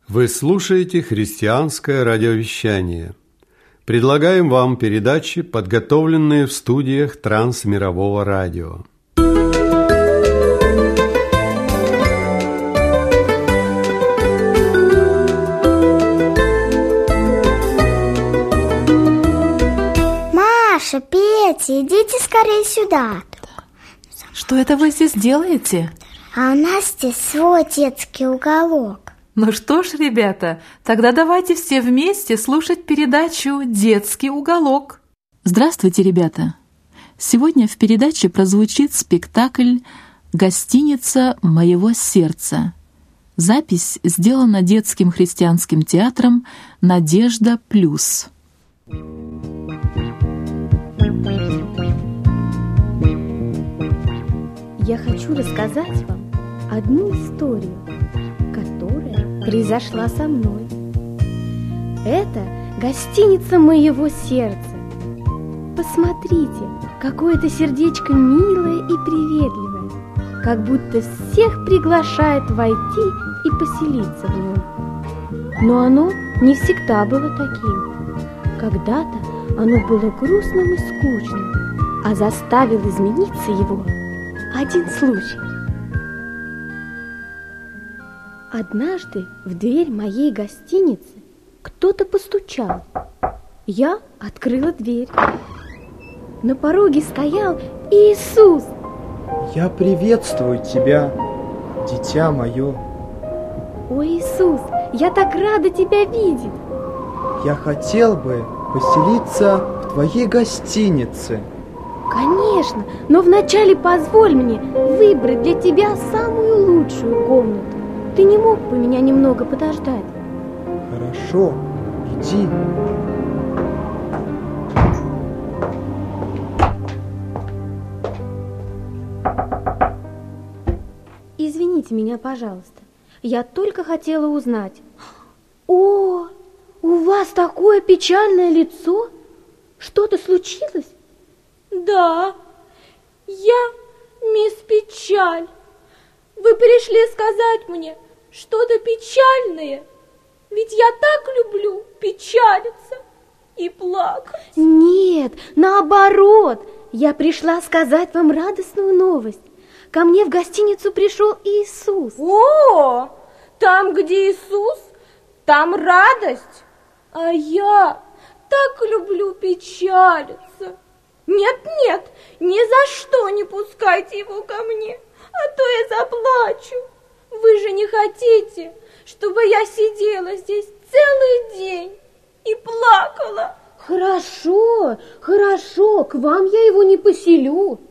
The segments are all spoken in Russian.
Вы слушаете христианское радиовещание. Предлагаем вам передачи, подготовленные в студиях Трансмирового радио. Маша, Петя, идите скорее сюда. Что это вы здесь делаете? А у нас здесь свой детский уголок. Ну что ж, ребята, тогда давайте все вместе слушать передачу «Детский уголок». Здравствуйте, ребята! Сегодня в передаче прозвучит спектакль «Гостиница моего сердца». Запись сделана детским христианским театром «Надежда плюс». Я хочу рассказать вам одну историю, которая произошла со мной. Это гостиница моего сердца. Посмотрите, какое это сердечко милое и приветливое, как будто всех приглашает войти и поселиться в нем. Но оно не всегда было таким. Когда-то оно было грустным и скучным, а заставил измениться его один случай. Однажды в дверь моей гостиницы кто-то постучал. Я открыла дверь. На пороге стоял Иисус. Я приветствую тебя, дитя мое. О, Иисус, я так рада тебя видеть. Я хотел бы поселиться в твоей гостинице. Конечно, но вначале позволь мне выбрать для тебя самую лучшую комнату. Ты не мог бы меня немного подождать? Хорошо, иди. Извините меня, пожалуйста. Я только хотела узнать. О, у вас такое печальное лицо? Что-то случилось? Да, я мисс Печаль. Вы пришли сказать мне что-то печальное, ведь я так люблю печалиться и плакать. Нет, наоборот, я пришла сказать вам радостную новость. Ко мне в гостиницу пришел Иисус. О, там, где Иисус, там радость, а я так люблю печалиться. Нет, нет, ни за что не пускайте его ко мне, а то я заплачу. Вы же не хотите, чтобы я сидела здесь целый день и плакала? Хорошо, хорошо, к вам я его не поселю.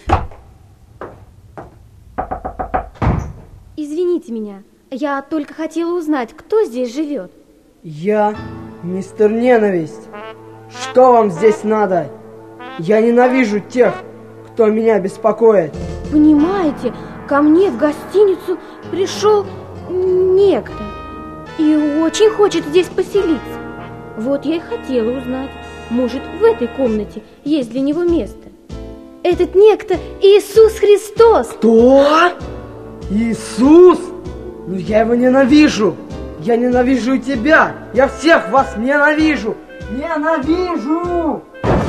Извините меня, я только хотела узнать, кто здесь живет. Я мистер Ненависть. Что вам здесь надо? Я ненавижу тех, кто меня беспокоит. Понимаете, ко мне в гостиницу пришел некто и очень хочет здесь поселиться. Вот я и хотела узнать, может, в этой комнате есть для него место. Этот некто Иисус Христос. Кто? Иисус? Ну я его ненавижу. Я ненавижу и тебя. Я всех вас ненавижу. Ненавижу!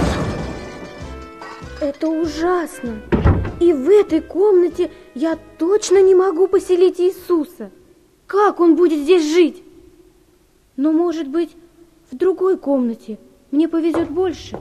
Это ужасно. И в этой комнате я точно не могу поселить Иисуса. Как он будет здесь жить? Но, может быть, в другой комнате мне повезет больше.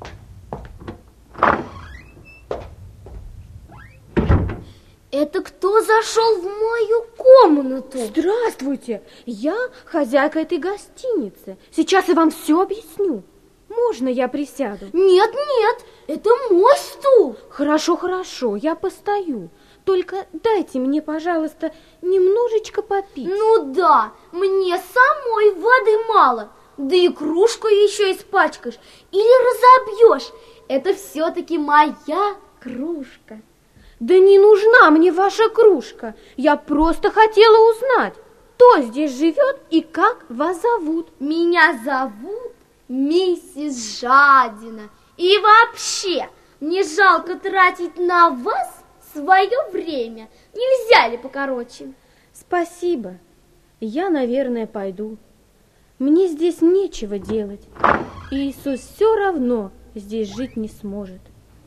Это кто зашел в мою комнату? Здравствуйте, я хозяйка этой гостиницы. Сейчас я вам все объясню. Можно я присяду? Нет, нет, это мой стул. Хорошо, хорошо, я постою. Только дайте мне, пожалуйста, немножечко попить. Ну да, мне самой воды мало. Да и кружку еще испачкаешь или разобьешь. Это все-таки моя кружка. Да не нужна мне ваша кружка. Я просто хотела узнать, кто здесь живет и как вас зовут. Меня зовут миссис Жадина. И вообще, мне жалко тратить на вас свое время. Нельзя ли покороче? Спасибо. Я, наверное, пойду. Мне здесь нечего делать. И Иисус все равно здесь жить не сможет.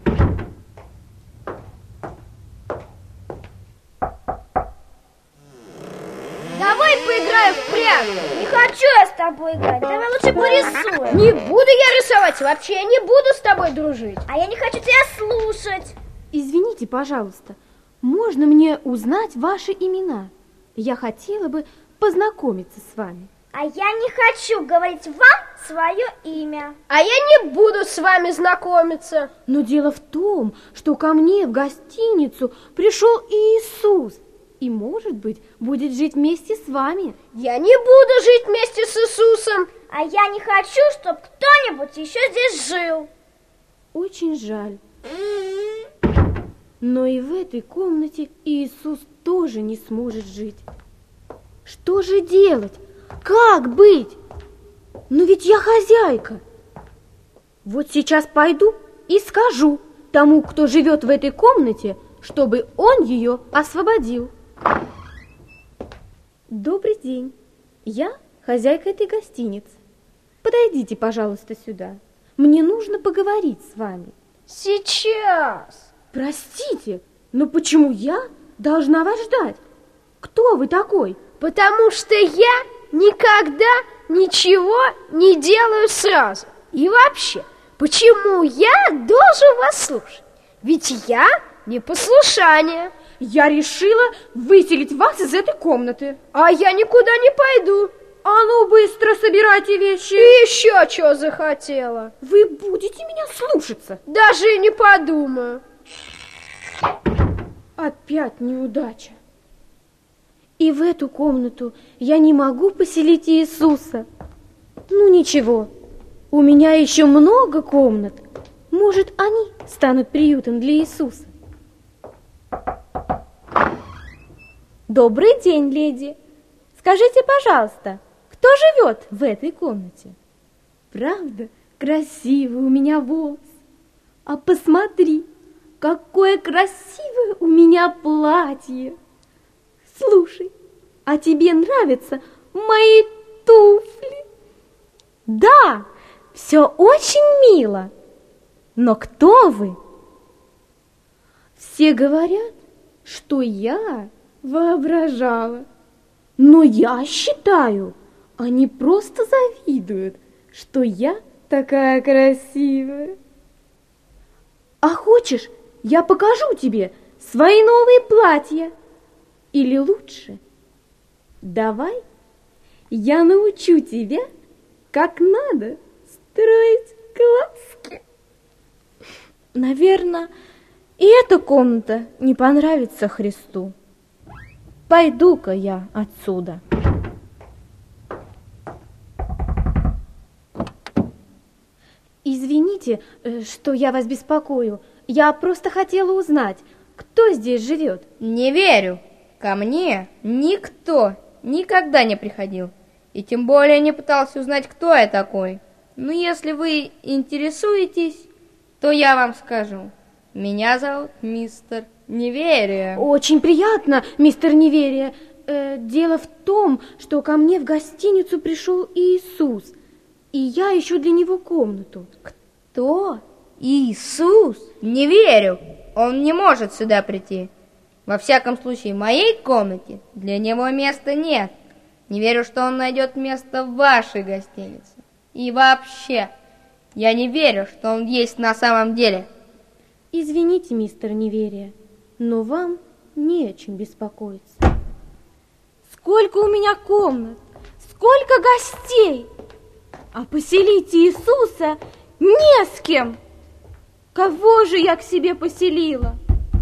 Давай поиграем в прятки. Не хочу я с тобой играть. Давай лучше порисуем. Не буду я рисовать. Вообще я не буду с тобой дружить. А я не хочу тебя слушать. Извините, пожалуйста, можно мне узнать ваши имена? Я хотела бы познакомиться с вами. А я не хочу говорить вам свое имя. А я не буду с вами знакомиться. Но дело в том, что ко мне в гостиницу пришел Иисус. И, может быть, будет жить вместе с вами. Я не буду жить вместе с Иисусом. А я не хочу, чтобы кто-нибудь еще здесь жил. Очень жаль. Но и в этой комнате Иисус тоже не сможет жить. Что же делать? Как быть? Но ведь я хозяйка. Вот сейчас пойду и скажу тому, кто живет в этой комнате, чтобы он ее освободил. Добрый день. Я хозяйка этой гостиницы. Подойдите, пожалуйста, сюда. Мне нужно поговорить с вами. Сейчас. Простите, но почему я должна вас ждать? Кто вы такой? Потому что я никогда ничего не делаю сразу. И вообще, почему я должен вас слушать? Ведь я непослушание. Я решила выселить вас из этой комнаты. А я никуда не пойду. А ну быстро собирайте вещи. И еще что захотела. Вы будете меня слушаться? Даже и не подумаю. Опять неудача. И в эту комнату я не могу поселить Иисуса. Ну ничего, у меня еще много комнат. Может, они станут приютом для Иисуса. Добрый день, леди. Скажите, пожалуйста, кто живет в этой комнате? Правда, красивый у меня волос. А посмотри, какое красивое у меня платье. Слушай, а тебе нравятся мои туфли? Да, все очень мило. Но кто вы? Все говорят, что я воображала. Но я считаю, они просто завидуют, что я такая красивая. А хочешь, я покажу тебе свои новые платья? Или лучше, давай я научу тебя, как надо строить глазки. Наверное, и эта комната не понравится Христу. Пойду-ка я отсюда. Извините, что я вас беспокою. Я просто хотела узнать, кто здесь живет. Не верю. Ко мне никто никогда не приходил. И тем более не пытался узнать, кто я такой. Но если вы интересуетесь, то я вам скажу. Меня зовут мистер Неверие. Очень приятно, мистер Неверие. Дело в том, что ко мне в гостиницу пришел Иисус, и я ищу для него комнату. Кто? Иисус? Не верю. Он не может сюда прийти. Во всяком случае, в моей комнате для него места нет. Не верю, что он найдет место в вашей гостинице. И вообще, я не верю, что он есть на самом деле. Извините, мистер Неверие, но вам не о чем беспокоиться. Сколько у меня комнат, сколько гостей, а поселить Иисуса не с кем. Кого же я к себе поселила?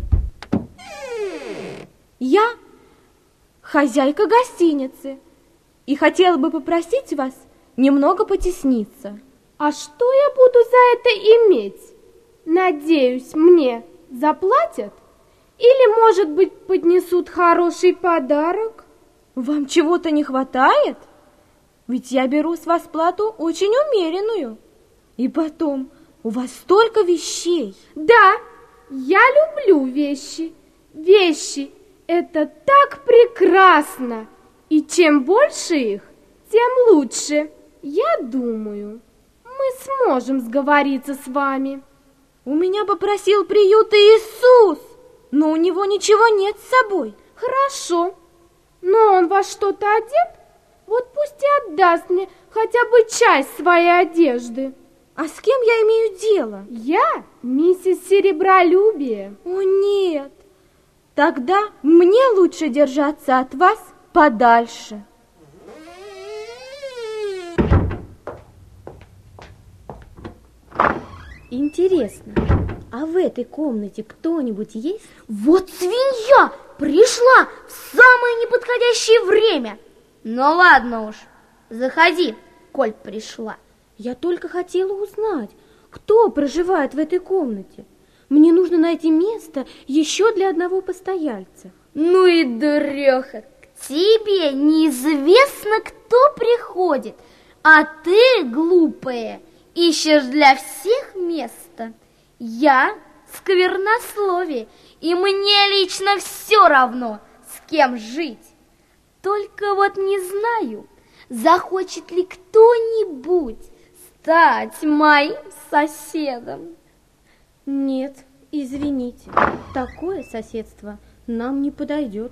Я хозяйка гостиницы и хотела бы попросить вас немного потесниться. А что я буду за это иметь? Надеюсь, мне заплатят? Или, может быть, поднесут хороший подарок? Вам чего-то не хватает? Ведь я беру с вас плату очень умеренную. И потом, у вас столько вещей. Да, я люблю вещи. Вещи – это так прекрасно. И чем больше их, тем лучше. Я думаю, мы сможем сговориться с вами. У меня попросил приюта Иисус, но у него ничего нет с собой. Хорошо, но он во что-то одет? Вот пусть и отдаст мне хотя бы часть своей одежды. А с кем я имею дело? Я миссис Серебролюбие. О, нет. Тогда мне лучше держаться от вас подальше. Интересно, а в этой комнате кто-нибудь есть? Вот свинья пришла в самое неподходящее время. Ну ладно уж, заходи, коль пришла. Я только хотела узнать, кто проживает в этой комнате. Мне нужно найти место еще для одного постояльца. Ну и дуреха, к тебе неизвестно, кто приходит, а ты, глупая, ищешь для всех место. Я сквернословие, и мне лично все равно, с кем жить. Только вот не знаю, захочет ли кто-нибудь стать моим соседом. Нет, извините, такое соседство нам не подойдет.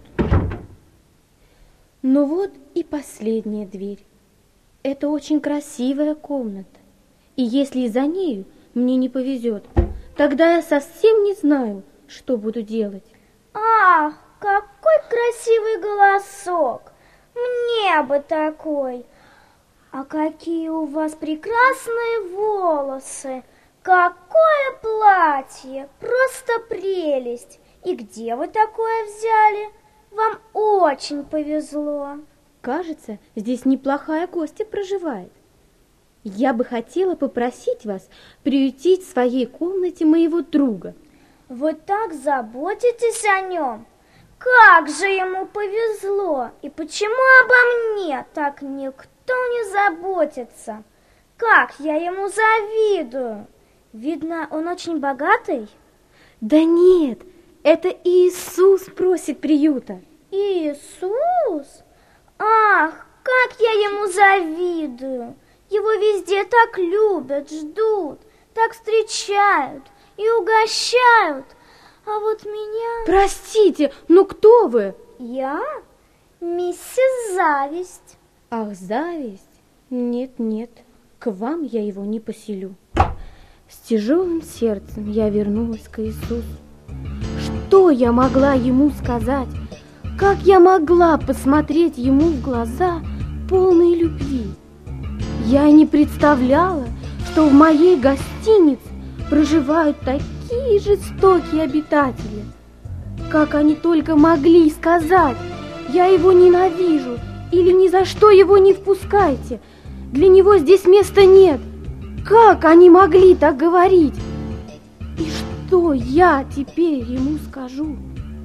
Ну вот и последняя дверь. Это очень красивая комната. И если за нею мне не повезет, тогда я совсем не знаю, что буду делать. Ах, какой красивый голосок! Мне бы такой! А какие у вас прекрасные волосы! Какое платье! Просто прелесть! И где вы такое взяли? Вам очень повезло. Кажется, здесь неплохая гостья проживает. Я бы хотела попросить вас приютить в своей комнате моего друга. Вы так заботитесь о нем? Как же ему повезло! И почему обо мне так никто не заботится? Как я ему завидую! Видно, он очень богатый? Да нет, это Иисус просит приюта. Иисус? Ах, как я ему завидую! Его везде так любят, ждут, так встречают и угощают. А вот меня... Простите, но кто вы? Я миссис Зависть. Ах, зависть? Нет, нет, к вам я его не поселю. С тяжелым сердцем я вернулась к Иисусу. Что я могла ему сказать? Как я могла посмотреть ему в глаза, полные любви? Я и не представляла, что в моей гостинице проживают такие жестокие обитатели. Как они только могли сказать: «Я его ненавижу» или «Ни за что его не впускайте», «Для него здесь места нет». Как они могли так говорить? И что я теперь ему скажу?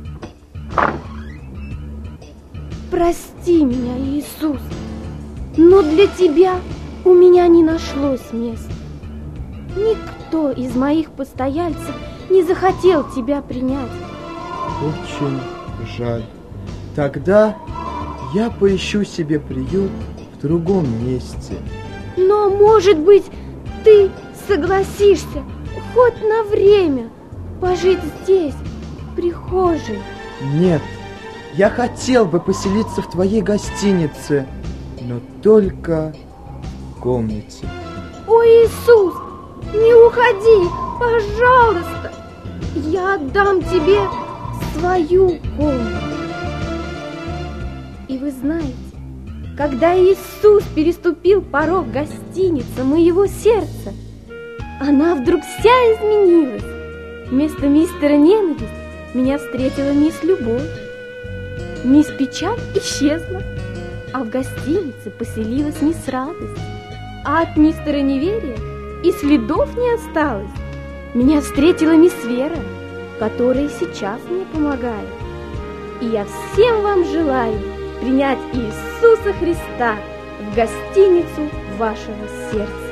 Прости меня, Иисус, но для тебя у меня не нашлось места. Никто из моих постояльцев не захотел тебя принять. Очень жаль. Тогда я поищу себе приют в другом месте. Но, может быть, ты согласишься хоть на время пожить здесь, в прихожей? Нет, я хотел бы поселиться в твоей гостинице, но только в комнате. О, Иисус, не уходи, пожалуйста. Я отдам тебе свою комнату. И вы знаете, когда Иисус переступил порог гостиницы моего сердца, она вдруг вся изменилась. Вместо мистера Ненависть меня встретила мисс Любовь. Мисс Печаль исчезла, а в гостинице поселилась мисс Радость. А от мистера Неверия и следов не осталось. Меня встретила мисс Вера, которая сейчас мне помогает. И я всем вам желаю принять Иисуса Христа в гостиницу вашего сердца.